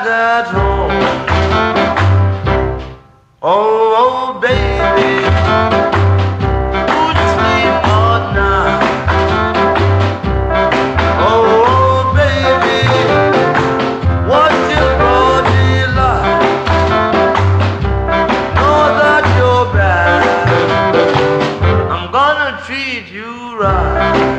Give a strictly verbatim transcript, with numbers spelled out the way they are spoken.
dad at home. Oh, oh, baby, would you sleep all night? Oh, oh, baby, what's your body like? Know that you're bad. I'm gonna treat you right.